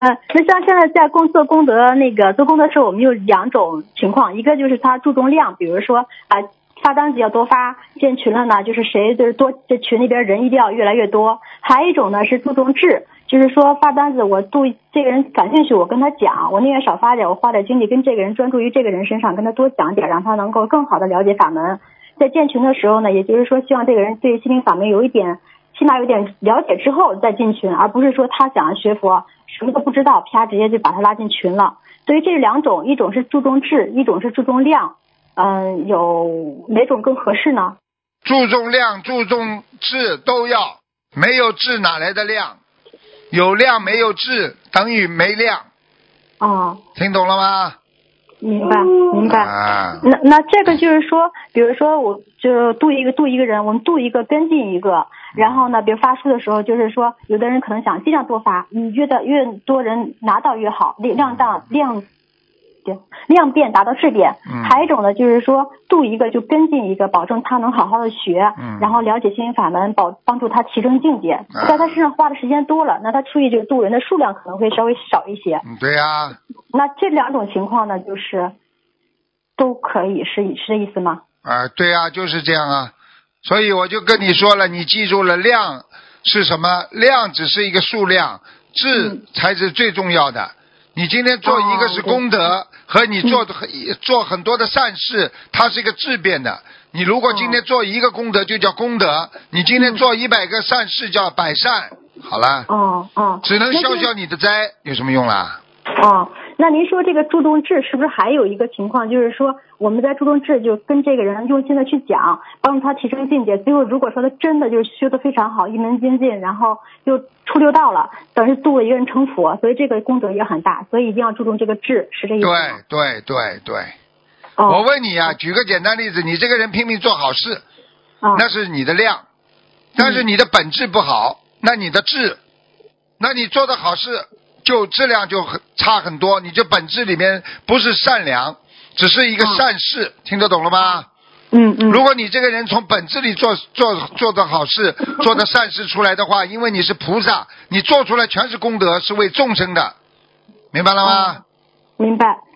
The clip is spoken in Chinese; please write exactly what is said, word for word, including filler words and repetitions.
嗯，那像现在在工做功德那个做功德时候，我们有两种情况，一个就是他注重量，比如说啊、发单子要多发，建群了呢，就是谁就是多这群里边人一定要越来越多。还有一种呢是注重质，就是说发单子我对这个人感兴趣，我跟他讲，我宁愿少发点，我花点精力跟这个人专注于这个人身上，跟他多讲点，让他能够更好的了解法门。在建群的时候呢，也就是说希望这个人对心灵法门有一点。起码有点了解之后再进群，而不是说他想学佛什么都不知道，啪直接就把他拉进群了。所以这是两种，一种是注重质，一种是注重量。嗯，有哪种更合适呢？ 注重量注重质都要，没有质哪来的量？有量没有质等于没量。 哦， 听懂了吗？ 明白明白。 啊、 那那这个就是说，比如说我就度一个度一个人，我们度一个跟进一个。然后呢，比如发书的时候，就是说，有的人可能想尽量多发，你越的越多人拿到越好，量大量对量变达到质变。 嗯、 还有一种呢，就是说度一个就跟进一个，保证他能好好的学， 嗯、 然后了解心灵法门，保帮助他提升境界。嗯、在他身上花的时间多了，那他出去这个度人的数量可能会稍微少一些。 嗯、对呀、啊。 那这两种情况呢，就是都可以，是是这意思吗？ 啊、呃，对呀、啊，就是这样啊。所以我就跟你说了，你记住了，量是什么？量只是一个数量，质才是最重要的。嗯、你今天做一个是功德，哦、和你做、嗯、做很多的善事，它是一个质变的。你如果今天做一个功德就叫功德，哦、你今天做一百个善事叫百善。好了。 哦哦。 只能消消你的灾，有什么用啦？ 哦。那您说这个注重质是不是还有一个情况，就是说我们在注重质，就跟这个人用心的去讲，帮助他提升境界。最后如果说他真的就是修得非常好，一门精进，然后又出六道了，等于度了一个人成佛，所以这个功德也很大，所以一定要注重这个质，是这意思吗？ 对对对对。 哦、 我问你啊，举个简单例子，你这个人拼命做好事， 哦、 那是你的量，但是你的本质不好，嗯、那你的质，那你做的好事。就质量就很差很多，你这本质里面不是善良，只是一个善事，哦、听得懂了吗？ 嗯嗯。 如果你这个人从本质里做做做的好事，做的善事出来的话，因为你是菩萨，你做出来全是功德，是为众生的，明白了吗？ 哦、明白。